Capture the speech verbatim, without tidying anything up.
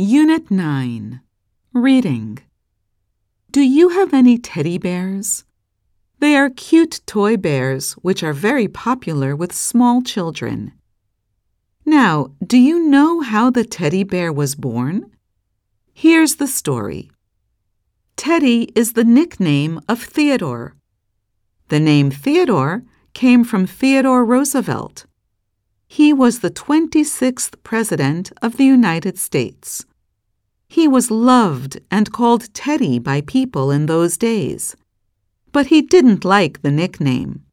Unit nine. Reading. Do you have any teddy bears? They are cute toy bears which are very popular with small children. Now, do you know how the teddy bear was born? Here's the story. Teddy is the nickname of Theodore. The name Theodore came from Theodore Roosevelt. He was the twenty-sixth President of the United States. He was loved and called Teddy by people in those days, but he didn't like the nickname.